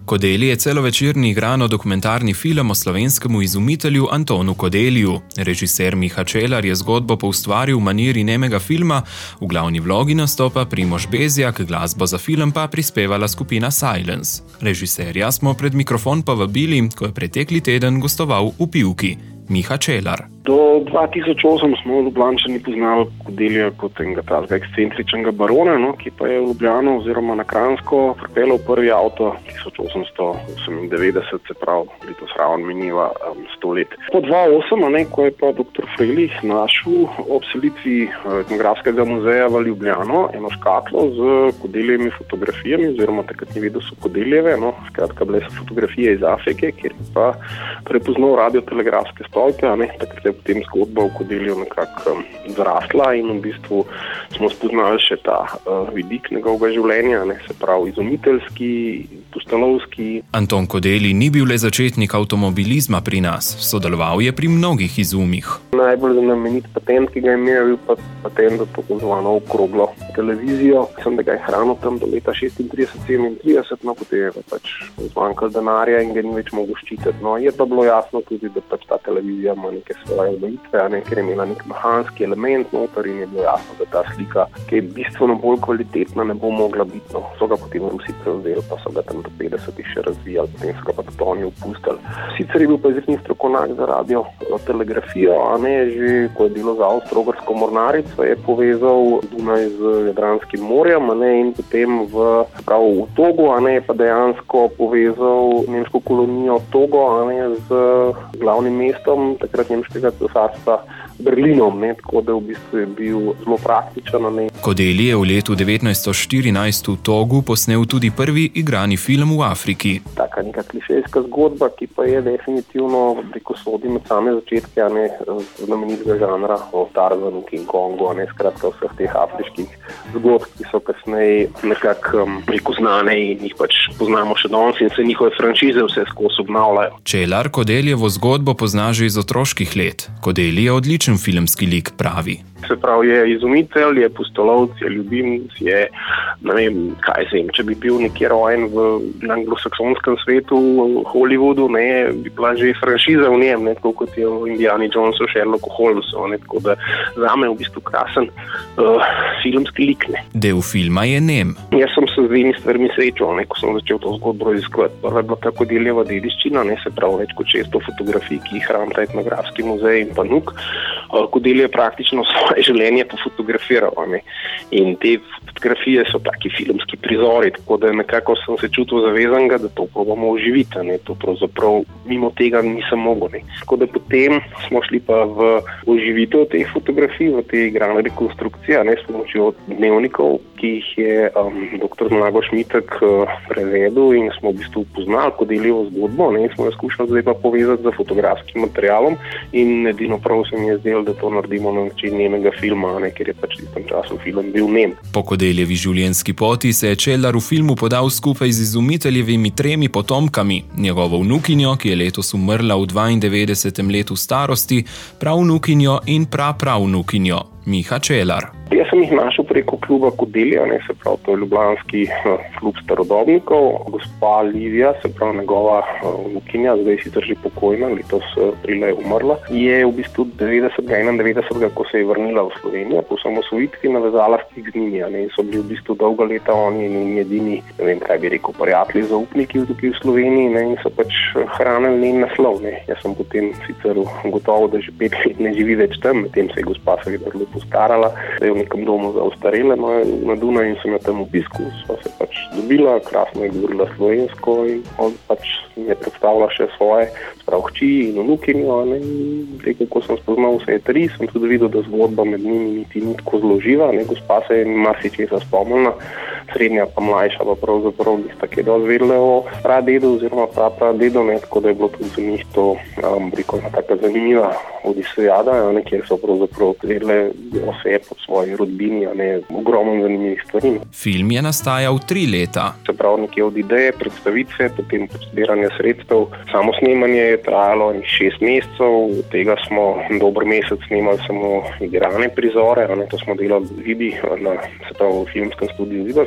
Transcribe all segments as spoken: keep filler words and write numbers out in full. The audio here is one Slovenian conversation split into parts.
Kodeli je celovečerni igrano-dokumentarni film o slovenskem izumitelju Antonu Kodeliju. Režiser Miha Čelar je zgodbo poustvaril v maniri nemega filma, v glavni vlogi nastopa Primož Bezjak, glasbo za film pa prispevala skupina Silence. Režiserja smo pred mikrofon povabili, ko je pretekli teden gostoval v Pivki. Miha Čelar. Do dva tisoč osem smo Ljubljančani poznali Kodelija kot enega tazga ekscentričnega barona, no, ki pa je v Ljubljano oziroma na Kranjsko pripeljal prvi avto tisoč osemsto osemindevetdeset, se pravi, letos ravno mineva um, sto let. Po dva tisoč osem, ne, ko je pa doktor Frelih našel ob selitvi Etnografskega muzeja v Ljubljano eno škatlo z Kodelijevimi fotografijami, oziroma takrat ni vedel, so Kodelijeve, no, skratka bile so fotografije iz Afrike, kjer je pa prepoznal radiotelegrafske stolpe, ne, takrat je potem zgodba o Kodeliju nekako um, zrasla in v bistvu smo spoznali še ta uh, vidik njegovega življenja, ne, se pravi izumiteljski, pustolovski. Anton Kodelij ni bil le začetnik avtomobilizma pri nas, sodeloval je pri mnogih izumih. Najbolj znamenit patent, ki ga je imel, je bil patent za tako zvano okroglo televizijo. Mislim, da ga je hranil tam do leta šestintrideset sedemintrideset, no potem je pač zmanjkalo denarja in ga ni več mogel ščititi. No, je pa bilo jasno tudi, da pač ta televizija ima neke svoje omejitve, ne, ker je imela nek mehanski element noter in je bilo jasno, da ta slika, ki je bistveno bolj kvalitetna, ne bo mogla biti. No, so ga potem Rusi prevzeli, pa so ga tam do petdesetih še razvijali, potem so ga pa tudi oni opustili. Sicer je bil pa izredni strokovnjak za radiotelegrafijo, a ne, že ko je delal za Avstro-Ogrsko mornarico, je povezal Dunaj z Jadranskim morjem, a ne, in potem v, prav v Togo, a ne, pa dejansko povezal nemško kolonijo Togo, a ne, z glavnim mestom takrat nemškega cesarstva Berlinom, ne, tako da v bistvu je bil zelo praktičen. Ne. Kodelij je v letu devetnajststo štirinajst v Togu posnel tudi prvi igrani film v Afriki. Taka neka klišejska zgodba, ki pa je definitivno preko sodi med same začetke, a ne, znamenitega žanra o Tarzanu, King Kongu, a ne, skratka vseh teh afriških zgodb, ki so kasneje nekako um, preko znane in jih pač poznamo še danes in se njihove franšize vse skozi obnavljajo. Čelar Kodeljevo zgodbo pozna že iz otroških let. Kodelij je odličen filmski lik, pravi. Se pravi, je izumitelj, je pustolovc, je ljubimec, je, ne vem, kaj se jim, če bi bil nekje rojen v anglosaksonskem svetu, v Hollywoodu, ne, bi bila že franšiza v njem, ne, tako kot je v Indiana Jonesu, Sherlocku Holmesu, ne, tako da zame je v bistvu krasen uh, filmski lik, ne. Del filma je nem. Jaz sem se z dvemi stvarmi srečal, ne, ko sem začel to zgodbo raziskovati. Prva je bila ta Kodelijeva dediščina, ne, se pravi več kot šeststo fotografij, ki jih hranita Etnografski muzej in pa N U K. Uh, Kodelij je praktično svoje življenje pofotografiral, ne. In te fotografije so taki filmski prizori, tako da nekako sem se čutil zavezanega, da to probamo oživiti, ne. To pravzaprav mimo tega nisem mogel, ne. Tako da potem smo šli pa v oživitev teh fotografij, v te igrane rekonstrukcije, ne, s pomočjo dnevnikov, ki jih je um, doktor Zmago Šmitek uh, prevedel in smo v bistvu poznali Kodelijevo zgodbo, ne, in smo jo skušali zdaj pa povezati z fotografskim materialom in edino prav se mi je zdelo, da to naredimo na način nemega filma, ne, ker je pač v tistem času film bil nem. Po Kodeljevi življenjski poti se je Čelar v filmu podal skupaj z izumiteljevimi tremi potomkami, njegovo vnukinjo, ki je letos umrla v dvaindevetdesetem letu starosti, pravnukinjo in prapravnukinjo. Miha Čelar. Jaz sem jih našel preko kluba Kodelija, ne, se pravi, to je ljubljanski uh, klub starodobnikov. Gospa Livija, se pravi njegova uh, vnukinja, zdaj sicer že pokojna, letos aprila je umrla, je v bistvu devetdesetega, enaindevetdesetega, ko se je vrnila v Slovenijo, po osamosvojitvi navezala stik z njimi, ne, in so bili v bistvu dolga leta oni in edini, ne vem, kaj bi rekel, prijatelji, zaupniki tukaj v Sloveniji, ne, in so pač hranili njen naslov, ne. Jaz sem potem sicer ugotovil, da že pet let ne živi več tam, medtem se je gospa seveda lepo postarala, da je v nekem domu za ostarele no, na Dunaju in sem jo tam obisku, sva se pač dobila, krasno je govorila slovensko in on pač mi je predstavila še svoje sprav hči in vnukinjo, ne, in rekel, ko sem spoznal vse tri, sem tudi videl, da zgodba med njimi niti ni tako zloživa, ne, gospa se je marsičesa spomnila, srednja pa mlajša pa pravzaprav nista kaj dosti vedela o pradedu oziroma prapradedu, ne, tako da je bilo tudi za njih to, um, rekel, taka zanimiva odisejada, ne, kjer so pravzaprav vedele o sebi, po svoji rodbini, a ne ogromno zanimivih stvari. Film je nastajal tri leta. Se pravi, nekje od ideje, predstavitve, potem zbiranje sredstev. Samo snemanje je trajalo šest mesecev, od tega smo dober mesec snemali samo igrane prizore, a ne, to smo delali v Vibi, na, se pravi, v filmskem studiu Viba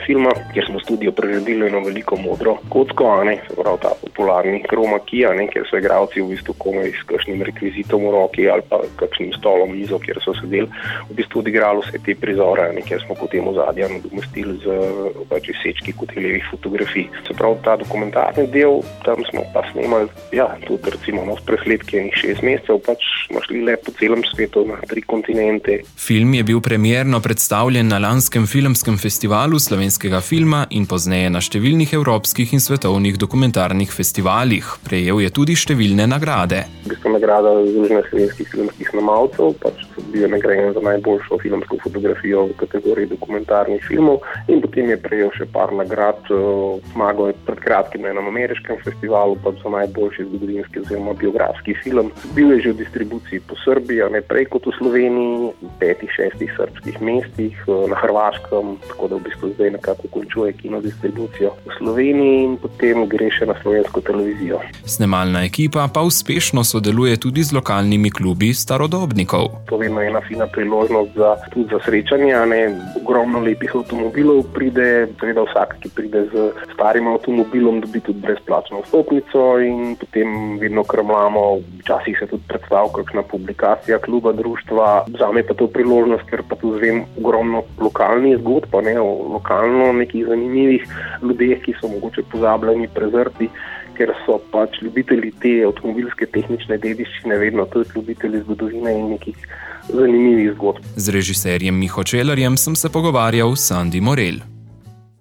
filma, kjer smo v studiu priredili eno veliko modro kocko, a ne, se pravi ta popularni chroma key, a ne, kjer so igralci v bistvu komaj s kakšnim rekvizitom v roki ali pa kakšnim stolom, mizo, kjer so sedeli, v bistvu odigrali vse te prizore, a ne, kjer smo potem v zadnja nadomestili z pač sečki Kodeljevih fotografij. Se pravi, ta dokumentarni del, tam smo pa snemali, ja, tudi recimo no, presledke enih šest mesecev, pač smo šli le po celem svetu na tri kontinente. Film je bil premierno predstavljen na lanskem filmskem festivalu slovenskega filma in pozneje na številnih evropskih in svetovnih dokumentarnih festivalih. Prejel je tudi številne nagrade. V bistvu nagrada Združenja slovenskih filmskih snemalcev, pač bil je nagrajen za najboljšo filmsko fotografijo v kategoriji dokumentarnih filmov in potem je prejel še par nagrad. Zmagal je pred kratkim na enem ameriškem festivalu, pa za najboljši zgodovinski oziroma biografski film. Bil je že v distribuciji po Srbiji, a ne prej kot v Sloveniji, v petih, šestih srbskih mestih, na Hrvaškem, tako da v bistvu zdaj nekako končuje kinodistribucijo v Sloveniji in potem gre še na slovensko televizijo. Snemalna ekipa pa uspešno sodeluje tudi z lokalnimi klubi starodobnikov. To je ena fina priložnost za, tudi za srečanje, a ne, ogromno lepih avtomobilov pride, seveda vsak, ki pride z starim avtomobilom, dobi tudi brezplačno vstopnico in potem vedno krmlamo, včasih se tudi predstavlja kakšna publikacija kluba, društva. Zame pa to priložnost, ker pa tu zvem ogromno lokalnih zgodb, ne, o lokalno nekih zanimivih ljudeh, ki so mogoče pozabljeni, prezrti, ker so pač ljubitelji te avtomobilske tehnične dediščine, vedno tudi ljubitelji zgodovine in nekih zanimivih zgodb. Z režiserjem Miho Čelarjem sem se pogovarjal s Sandi Morel.